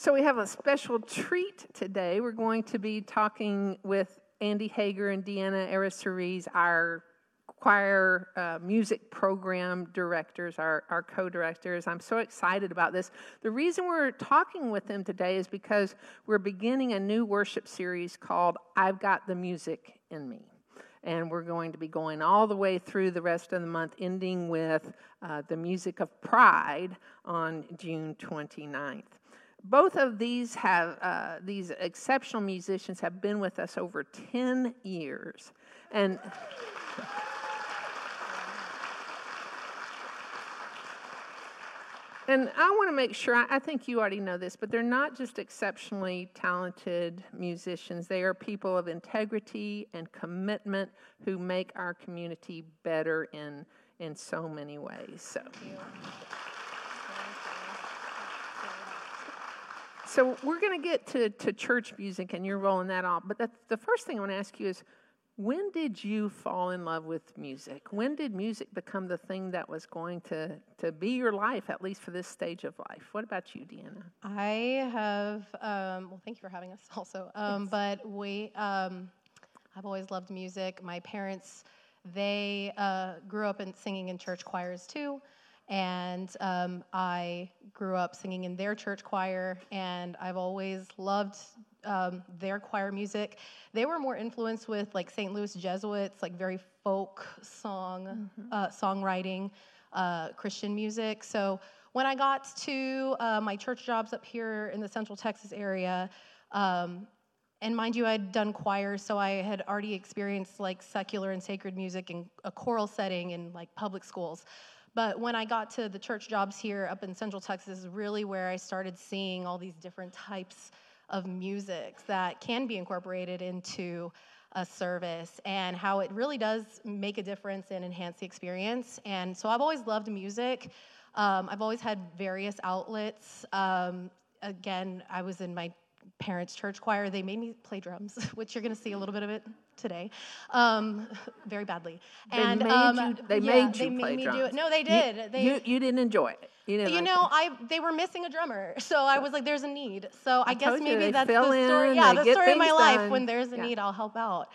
So we have a special treat today. We're going to be talking with Andy Hager and Deanna Erisuriz, our choir music program directors, our co-directors. I'm so excited about this. The reason we're talking with them today is because we're beginning a new worship series called I've Got the Music in Me. And we're going to be going all the way through the rest of the month, ending with the Music of Pride on June 29th. Both of these exceptional musicians have been with us over 10 years. And I want to make sure, I think you already know this, but they're not just exceptionally talented musicians. They are people of integrity and commitment who make our community better in so many ways. So we're going to get to church music, and you're rolling that off. But the first thing I want to ask you is, when did you fall in love with music? When did music become the thing that was going to be your life, at least for this stage of life? What about you, Deanna? I have, well, thank you for having us also. But I've always loved music. My parents, they grew up singing in church choirs too. And I grew up singing in their church choir, and I've always loved their choir music. They were more influenced with like St. Louis Jesuits, like very folk songwriting, Christian music. So when I got to my church jobs up here in the Central Texas area, and mind you, I'd done choir, so I had already experienced like secular and sacred music in a choral setting in like public schools. But when I got to the church jobs here up in Central Texas is really where I started seeing all these different types of music that can be incorporated into a service and how it really does make a difference and enhance the experience. And so I've always loved music. I've always had various outlets. Again, I was in my parents' church choir. They made me play drums, which you're going to see a little bit of it today, very badly. And they made you play drums. Do it. No, they did. You didn't enjoy it. They were missing a drummer, so I was like, "There's a need." So I guess maybe that's the story. Yeah, the story of my life. Done. When there's a need, I'll help out.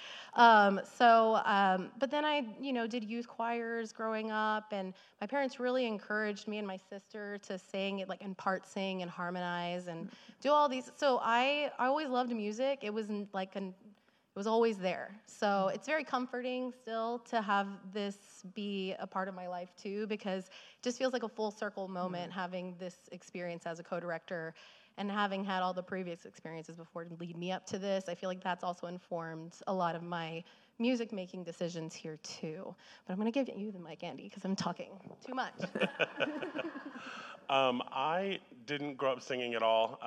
But then I, did youth choirs growing up, and my parents really encouraged me and my sister to sing, and part sing and harmonize and do all these. So I always loved music. It was it was always there. So it's very comforting still to have this be a part of my life too, because it just feels like a full circle moment having this experience as a co-director and having had all the previous experiences before to lead me up to this. I feel like that's also informed a lot of my music making decisions here too. But I'm going to give you the mic, Andy, because I'm talking too much. I didn't grow up singing at all.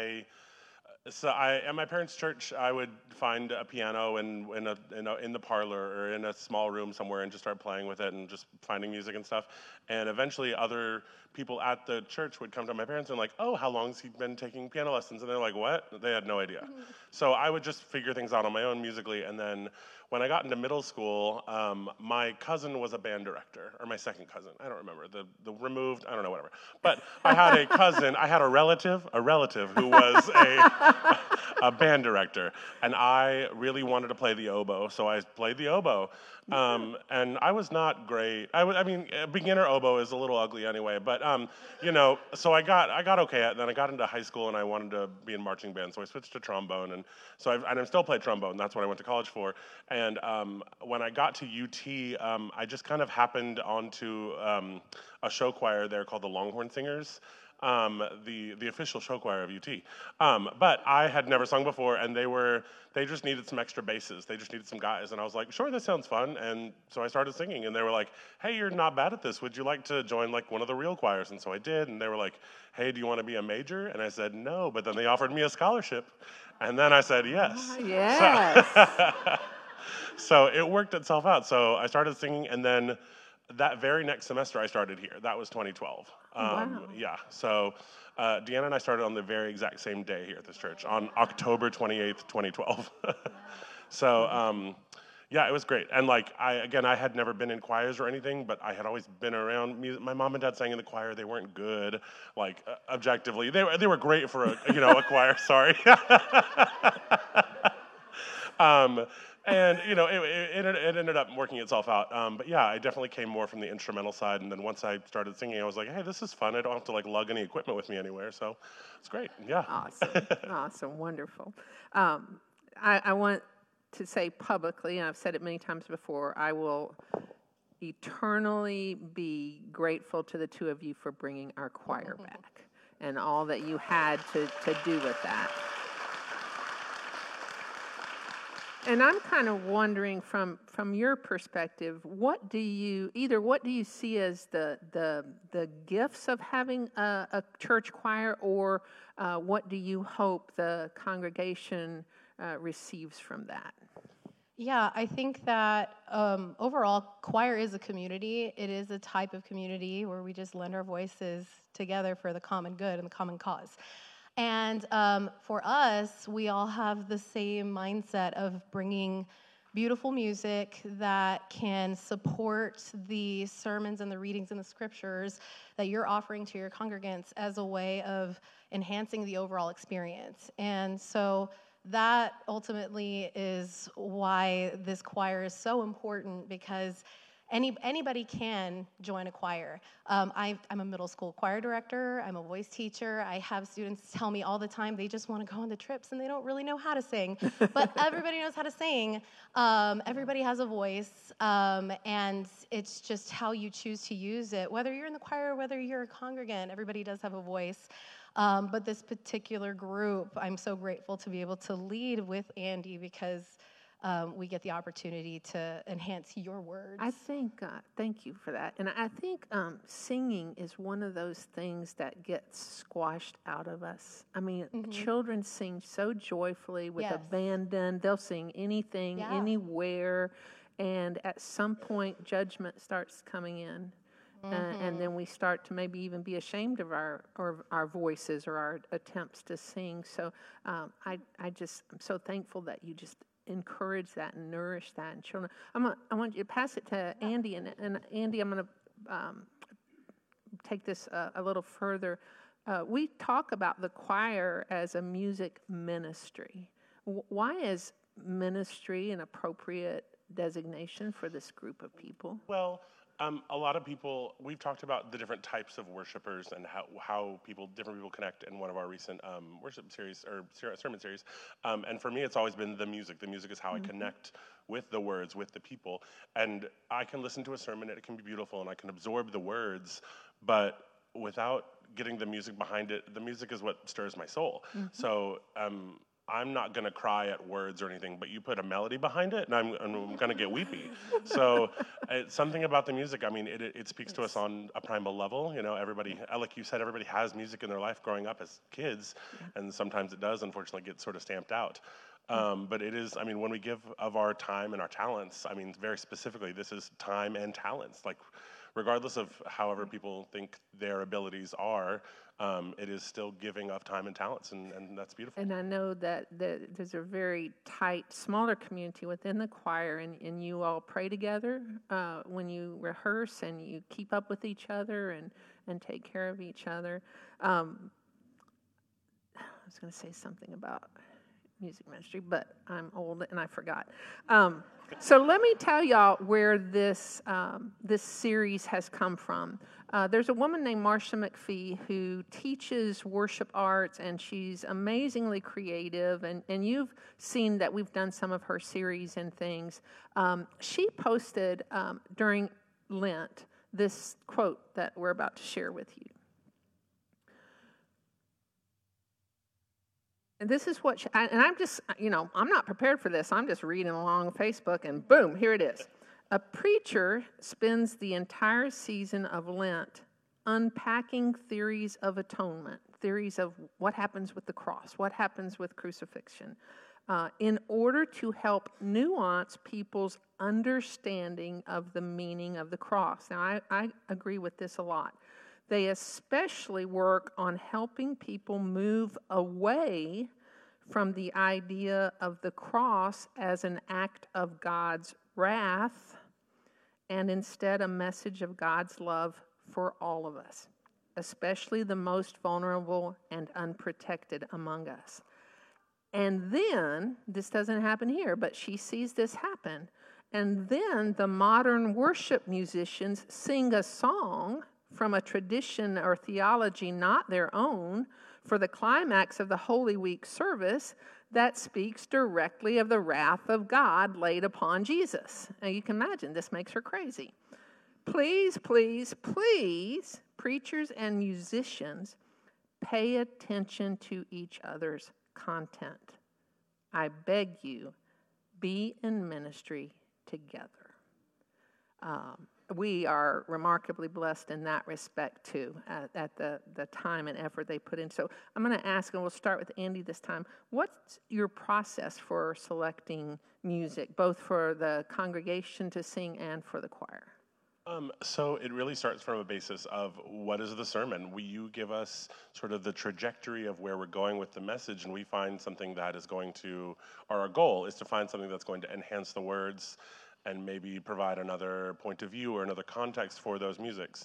At my parents' church, I would find a piano in the parlor or in a small room somewhere and just start playing with it and just finding music and stuff. And eventually, other people at the church would come to my parents and like, "Oh, how long has he been taking piano lessons?" And they're like, "What?" They had no idea. So I would just figure things out on my own musically. And then when I got into middle school, my cousin was a band director, or my second cousin. I don't remember the removed. I don't know, whatever. But I had a cousin. I had a relative who was a band director, and I really wanted to play the oboe, so I played the oboe. And I was not great. I mean, beginner oboe is a little ugly anyway, but so I got okay at it. Then I got into high school and I wanted to be in marching band, so I switched to trombone, and so I still play trombone. That's what I went to college for. And when I got to UT, I just kind of happened onto a show choir there called the Longhorn Singers. The official show choir of UT. But I had never sung before, and they just needed some extra basses. They just needed some guys, and I was like, sure, this sounds fun. And so I started singing, and they were like, hey, you're not bad at this. Would you like to join like one of the real choirs? And so I did, and they were like, hey, do you want to be a major? And I said no, but then they offered me a scholarship, and then I said yes. Yes. So it worked itself out. So I started singing, and then that very next semester I started here. That was 2012. Wow. Yeah, so Deanna and I started on the very exact same day here at this church, on October 28th, 2012. So, Yeah, it was great. And like I had never been in choirs or anything, but I had always been around music. My mom and dad sang in the choir. They weren't good, like objectively. They were great for a choir. Sorry. um, and it ended up working itself out. But yeah, I definitely came more from the instrumental side. And then once I started singing, I was like, hey, this is fun. I don't have to like lug any equipment with me anywhere. So it's great. Yeah. Awesome, wonderful. I want to say publicly, and I've said it many times before, I will eternally be grateful to the two of you for bringing our choir back and all that you had to do with that. And I'm kind of wondering from your perspective, what do you see as the gifts of having a church choir, or what do you hope the congregation receives from that? Yeah, I think that overall, choir is a community. It is a type of community where we just lend our voices together for the common good and the common cause. And for us, we all have the same mindset of bringing beautiful music that can support the sermons and the readings in the scriptures that you're offering to your congregants as a way of enhancing the overall experience. And so that ultimately is why this choir is so important, because anybody can join a choir. I'm a middle school choir director. I'm a voice teacher. I have students tell me all the time they just want to go on the trips and they don't really know how to sing. But everybody knows how to sing. Everybody has a voice, and it's just how you choose to use it. Whether you're in the choir or whether you're a congregant, everybody does have a voice. But this particular group, I'm so grateful to be able to lead with Andy, because we get the opportunity to enhance your words. I think, thank you for that. And I think singing is one of those things that gets squashed out of us. I mean, children sing so joyfully with abandon. They'll sing anything, anywhere. And at some point, judgment starts coming in. And then we start to maybe even be ashamed of our voices or our attempts to sing. So I'm so thankful that you just encourage that and nourish that in children. I want you to pass it to Andy, and Andy, I'm going to take this a little further. We talk about the choir as a music ministry. Why is ministry an appropriate designation for this group of people? Well, a lot of people, we've talked about the different types of worshipers and how different people connect in one of our recent worship series or sermon series. And for me, it's always been the music. The music is how I connect with the words, with the people. And I can listen to a sermon and it can be beautiful and I can absorb the words, but without getting the music behind it, the music is what stirs my soul. So I'm not going to cry at words or anything, but you put a melody behind it, and I'm going to get weepy. So it's something about the music. I mean, it speaks to us on a primal level. You know, everybody, like you said, everybody has music in their life growing up as kids, and sometimes it does, unfortunately, get sort of stamped out. But it is, I mean, when we give of our time and our talents, I mean, very specifically, this is time and talents. Like, regardless of however people think their abilities are, it is still giving of time and talents, and that's beautiful. And I know that there's a very tight, smaller community within the choir, and you all pray together when you rehearse, and you keep up with each other and take care of each other. I was going to say something about music ministry, but I'm old and I forgot. So let me tell y'all where this series has come from. There's a woman named Marcia McPhee who teaches worship arts, and she's amazingly creative, and you've seen that we've done some of her series and things. She posted during Lent this quote that we're about to share with you. And this is what, I'm just, I'm not prepared for this. I'm just reading along Facebook, and boom, here it is. A preacher spends the entire season of Lent unpacking theories of atonement, theories of what happens with the cross, what happens with crucifixion, in order to help nuance people's understanding of the meaning of the cross. Now, I agree with this a lot. They especially work on helping people move away from the idea of the cross as an act of God's wrath, and instead a message of God's love for all of us, especially the most vulnerable and unprotected among us. And then, this doesn't happen here, but she sees this happen. And then the modern worship musicians sing a song from a tradition or theology not their own for the climax of the Holy Week service that speaks directly of the wrath of God laid upon Jesus. Now you can imagine, this makes her crazy. Please, please, please, preachers and musicians, pay attention to each other's content. I beg you, be in ministry together. We are remarkably blessed in that respect too, at the time and effort they put in. So I'm going to ask, and we'll start with Andy this time, what's your process for selecting music, both for the congregation to sing and for the choir? So it really starts from a basis of what is the sermon? You give us sort of the trajectory of where we're going with the message, and we find something that is going to, or our goal is to find something that's going to enhance the words and maybe provide another point of view or another context for those musics,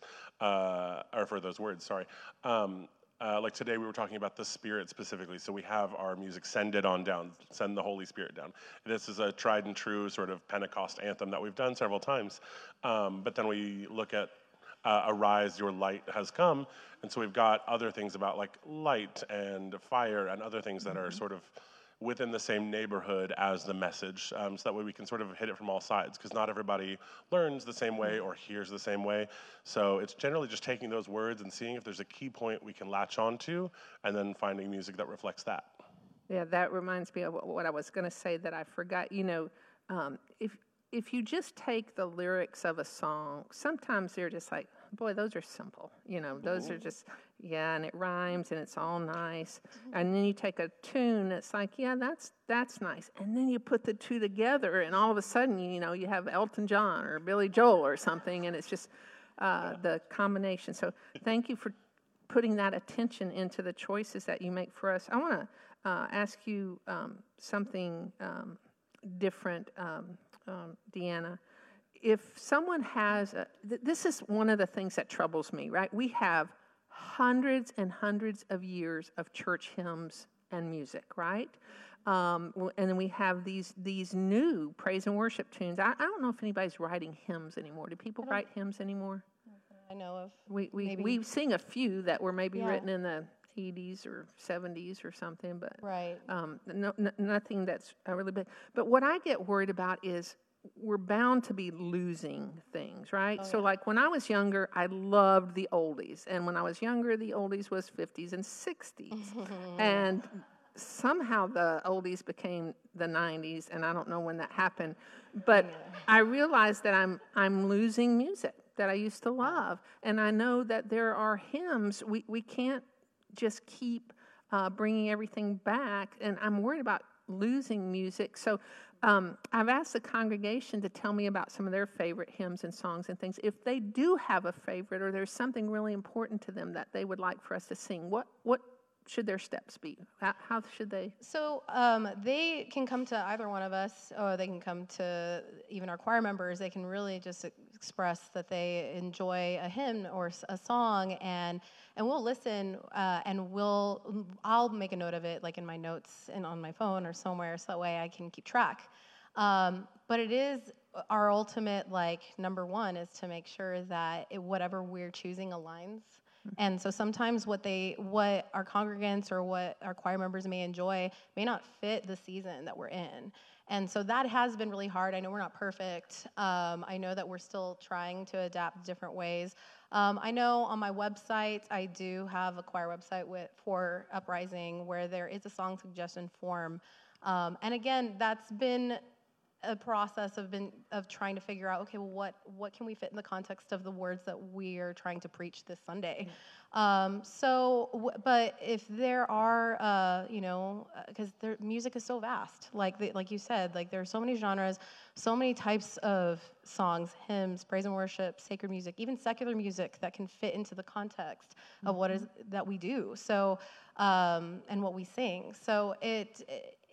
or for those words, sorry. Like today we were talking about the Spirit specifically, so we have our music Send It On Down, Send the Holy Spirit Down. This is a tried and true sort of Pentecost anthem that we've done several times, but then we look at Arise, Your Light Has Come, and so we've got other things about like light and fire and other things that are sort of within the same neighborhood as the message, so that way we can sort of hit it from all sides, because not everybody learns the same way or hears the same way. So it's generally just taking those words and seeing if there's a key point we can latch onto, and then finding music that reflects that. Yeah, that reminds me of what I was going to say that I forgot. You know, if you just take the lyrics of a song, sometimes they're just like, boy, those are simple. You know, those are just, yeah, and it rhymes and it's all nice. And then you take a tune that's like, yeah, that's nice. And then you put the two together, and all of a sudden, you know, you have Elton John or Billy Joel or something, and it's just the combination. So thank you for putting that attention into the choices that you make for us. I want to ask you something different, Deanna. If someone has, this is one of the things that troubles me, right? We have hundreds and hundreds of years of church hymns and music, right? And then we have these new praise and worship tunes. I don't know if anybody's writing hymns anymore. Do people write hymns anymore? I know of. We sing a few that were maybe written in the 80s or 70s or something, but right. Nothing that's really big. But what I get worried about is we're bound to be losing things, right? So like when I was younger, I loved the oldies. And when I was younger, the oldies was 50s and 60s. And somehow the oldies became the 90s, and I don't know when that happened. But I realized that I'm losing music that I used to love. And I know that there are hymns. We can't just keep bringing everything back. And I'm worried about losing music. So I've asked the congregation to tell me about some of their favorite hymns and songs and things. If they do have a favorite, or there's something really important to them that they would like for us to sing, what should their steps be? How should they? So they can come to either one of us, or they can come to even our choir members. They can really just express that they enjoy a hymn or a song, and we'll listen, and I'll make a note of it, like in my notes and on my phone or somewhere, so that way I can keep track. But it is our ultimate, like, number one is to make sure that whatever we're choosing aligns. And so sometimes what our congregants or what our choir members may enjoy may not fit the season that we're in. And so that has been really hard. I know we're not perfect. I know that we're still trying to adapt different ways. I know on my website, I do have a choir website for Uprising where there is a song suggestion form. And again, that's been a process of trying to figure out, okay, well, what can we fit in the context of the words that we are trying to preach this Sunday? But if there are, because music is so vast, like you said, like there are so many genres, so many types of songs, hymns, praise and worship, sacred music, even secular music that can fit into the context of what is that we do. So, and what we sing. So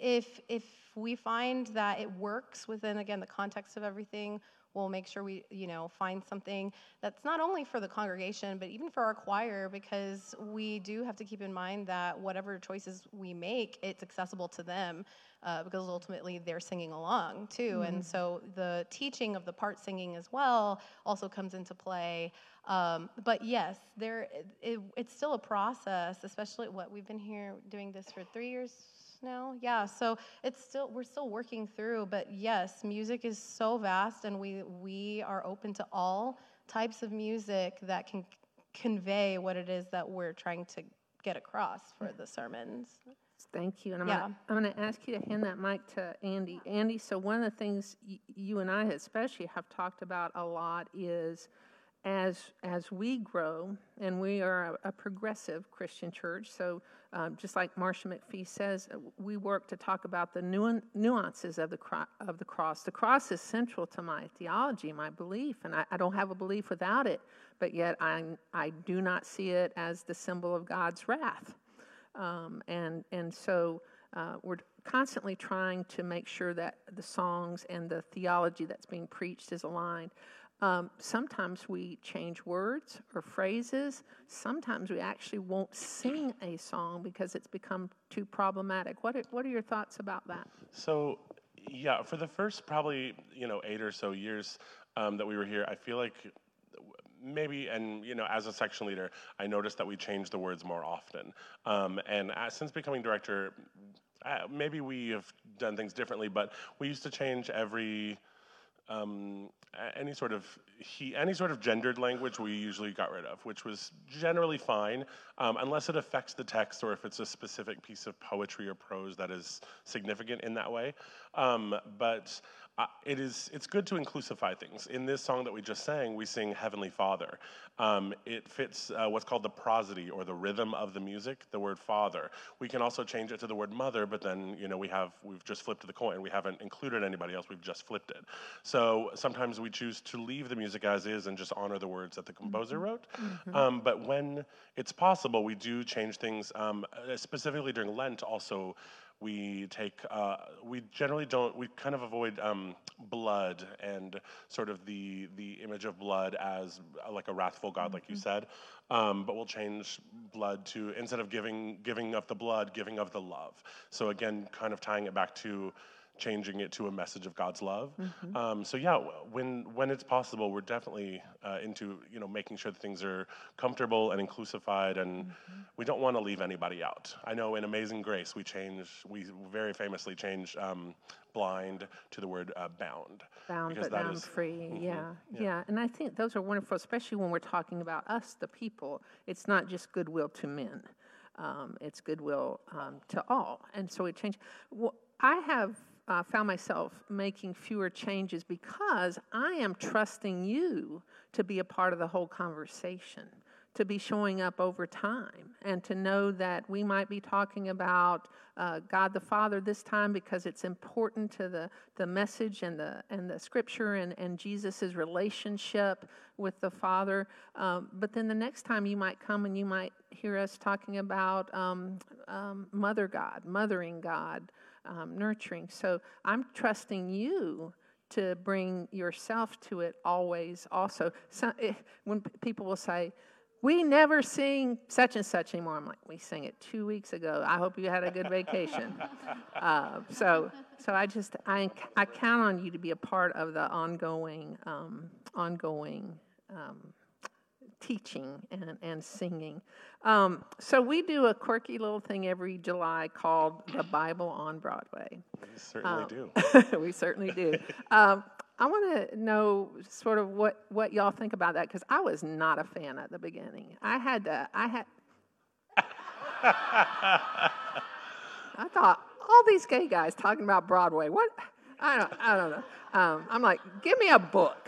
if we find that it works within, again, the context of everything, we'll make sure we, find something that's not only for the congregation, but even for our choir, because we do have to keep in mind that whatever choices we make, it's accessible to them, because ultimately they're singing along too. And so the teaching of the part singing as well also comes into play. But yes, it's still a process, especially we've been here doing this for 3 years now. Yeah, so we're still working through, but yes, music is so vast, and we are open to all types of music that can convey what it is that we're trying to get across for the sermons. Thank you. And I'm going to ask you to hand that mic to Andy. Andy, so one of the things you and I especially have talked about a lot is as we grow, and we are a progressive Christian church, so just like Marcia McPhee says, we work to talk about the nuances of the cross. The cross is central to my theology, my belief, and I don't have a belief without it, but yet I do not see it as the symbol of God's wrath. And so we're constantly trying to make sure that the songs and the theology that's being preached is aligned. Sometimes we change words or phrases. Sometimes we actually won't sing a song because it's become too problematic. What are your thoughts about that? So, yeah, for the first probably 8 or so years that we were here, I feel like maybe, and as a section leader, I noticed that we changed the words more often. And since becoming director, maybe we have done things differently, but we used to change any sort of gendered language we usually got rid of, which was generally fine, unless it affects the text or if it's a specific piece of poetry or prose that is significant in that way. But it's good to inclusify things. In this song that we just sang, we sing Heavenly Father. It fits what's called the prosody, or the rhythm of the music, the word father. We can also change it to the word mother, but then we've just flipped the coin. We haven't included anybody else, we've just flipped it. So sometimes we choose to leave the music as is and just honor the words that the composer wrote. But when it's possible, we do change things, specifically during Lent also. We generally don't, we kind of avoid blood and sort of the image of blood as like a wrathful God, like you said. But we'll change blood to, instead of giving of the blood, giving of the love. So again, kind of tying it back to changing it to a message of God's love. So yeah, when it's possible, we're definitely into making sure that things are comfortable and inclusified, and we don't want to leave anybody out. I know in Amazing Grace we very famously changed blind to the word bound. Bound but bound free. Yeah. And I think those are wonderful, especially when we're talking about us, the people. It's not just goodwill to men. It's goodwill to all. And so it changed. Well, I have found myself making fewer changes because I am trusting you to be a part of the whole conversation, to be showing up over time, and to know that we might be talking about God the Father this time because it's important to the message and the scripture and Jesus' relationship with the Father. But then the next time you might come and you might hear us talking about Mother God, mothering God, nurturing. So I'm trusting you to bring yourself to it always also. When people will say, we never sing such and such anymore, I'm like, we sang it 2 weeks ago. I hope you had a good vacation. So I count on you to be a part of the ongoing teaching and singing. So we do a quirky little thing every July called the Bible on Broadway. We certainly do. We certainly do. I want to know sort of what y'all think about that, because I was not a fan at the beginning. I thought, all these gay guys talking about Broadway, what? I don't know. I'm like, give me a book.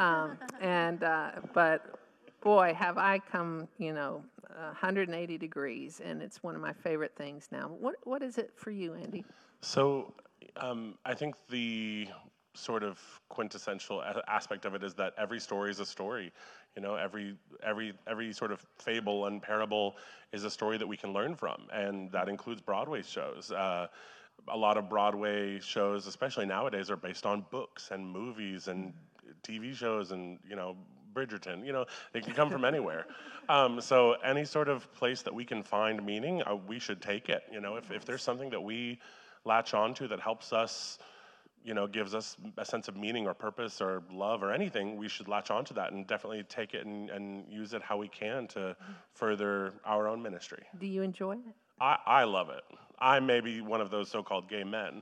But boy, have I come, 180 degrees, and it's one of my favorite things now. What is it for you, Andy? So I think the sort of quintessential aspect of it is that every story is a story. Every sort of fable and parable is a story that we can learn from, and that includes Broadway shows. a lot of Broadway shows, especially nowadays, are based on books and movies and TV shows and, Bridgerton, they can come from anywhere. So any sort of place that we can find meaning, we should take it. If there's something that we latch onto that helps us, gives us a sense of meaning or purpose or love or anything, we should latch onto that and definitely take it and use it how we can to further our own ministry. Do you enjoy it? I love it. I may be one of those so-called gay men.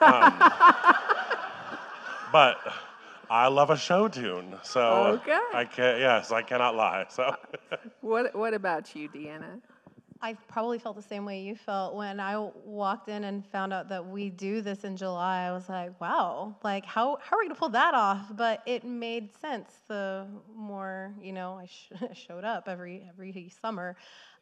But I love a show tune, so Okay. I cannot lie. So, What about you, Deanna? I probably felt the same way you felt when I walked in and found out that we do this in July. I was like, wow, like how are we going to pull that off? But it made sense the more, I showed up every summer.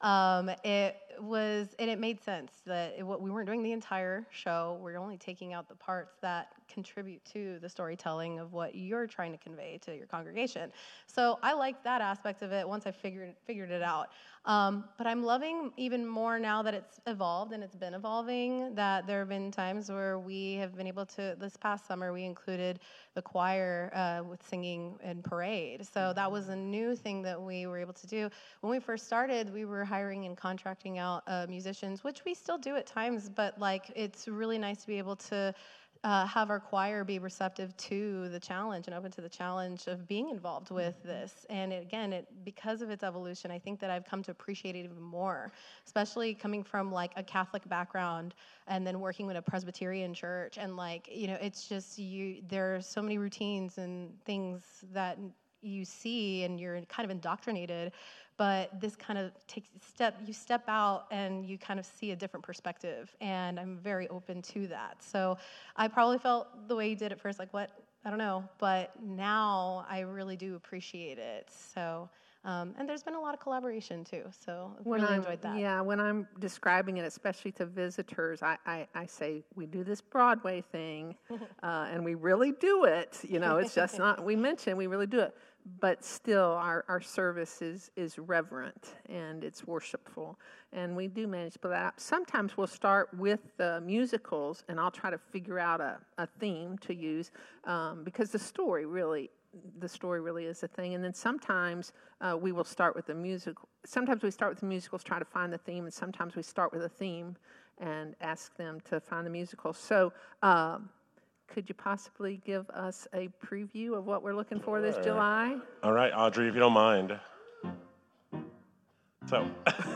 It made sense that we weren't doing the entire show. We're only taking out the parts that contribute to the storytelling of what you're trying to convey to your congregation. So I like that aspect of it once I figured it out. But I'm loving even more now that it's evolved and it's been evolving, that there have been times where we have been able to, this past summer, we included the choir with singing and parade. So that was a new thing that we were able to do. When we first started, we were hiring and contracting out musicians, which we still do at times, but it's really nice to be able to have our choir be receptive to the challenge and open to the challenge of being involved with this. And because of its evolution, I think that I've come to appreciate it even more, especially coming from a Catholic background and then working with a Presbyterian church. And it's just there are so many routines and things that you see and you're kind of indoctrinated. But this kind of you step out and you kind of see a different perspective, and I'm very open to that. So I probably felt the way you did at first, what? I don't know. But now I really do appreciate it. So, and there's been a lot of collaboration too, so I've really enjoyed that. Yeah, when I'm describing it, especially to visitors, I say, we do this Broadway thing, and we really do it. It's just not, we mention we really do it. But still, our service is reverent and it's worshipful, and we do manage to pull that up. Sometimes we'll start with the musicals, and I'll try to figure out a theme to use because the story really is a thing. And then sometimes we will start with the musical. Sometimes we start with the musicals, try to find the theme, and sometimes we start with a theme and ask them to find the musical. So. Could you possibly give us a preview of what we're looking for this July? All right, Audrey, if you don't mind. So,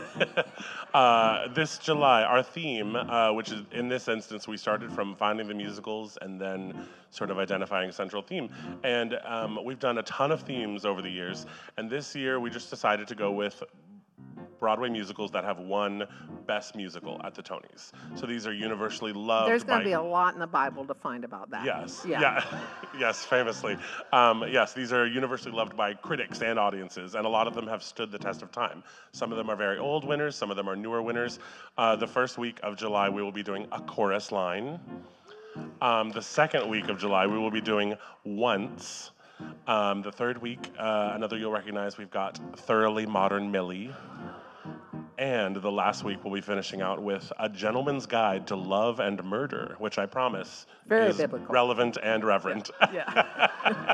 this July, our theme, which is in this instance, we started from finding the musicals and then sort of identifying a central theme. And we've done a ton of themes over the years. And this year, we just decided to go with Broadway musicals that have won Best Musical at the Tonys. So these are universally loved. There's going to be a lot in the Bible to find about that. Yes. Yeah. Yes, famously. Yes, these are universally loved by critics and audiences, and a lot of them have stood the test of time. Some of them are very old winners, some of them are newer winners. The first week of July, we will be doing A Chorus Line. The second week of July, we will be doing Once. The third week, another you'll recognize, we've got Thoroughly Modern Millie. And the last week, we'll be finishing out with A Gentleman's Guide to Love and Murder, which I promise Very is biblical. Relevant and reverent. Yeah.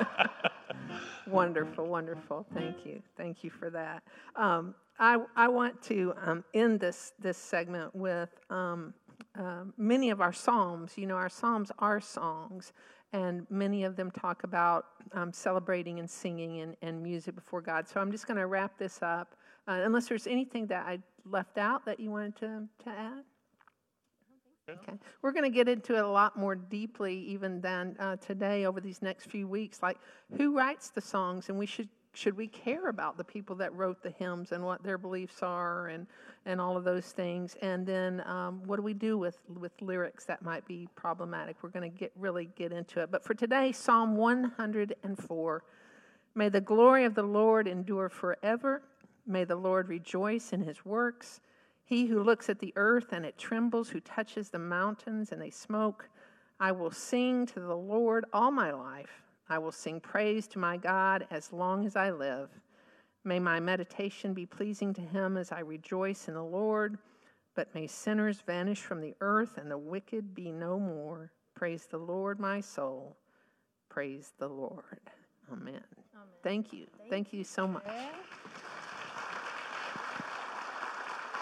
Wonderful, wonderful. Thank you for that. I want to end this segment with many of our psalms. Our psalms are songs, and many of them talk about celebrating and singing and music before God. So I'm just going to wrap this up. Unless there's anything that I left out that you wanted to add? Okay. We're going to get into it a lot more deeply even than today over these next few weeks. Like, who writes the songs? And should we care about the people that wrote the hymns and what their beliefs are and all of those things? And then what do we do with lyrics that might be problematic? We're going to really get into it. But for today, Psalm 104. May the glory of the Lord endure forever. May the Lord rejoice in his works. He who looks at the earth and it trembles, who touches the mountains and they smoke. I will sing to the Lord all my life. I will sing praise to my God as long as I live. May my meditation be pleasing to him as I rejoice in the Lord. But may sinners vanish from the earth and the wicked be no more. Praise the Lord, my soul. Praise the Lord. Amen. Thank you. Thank you so much.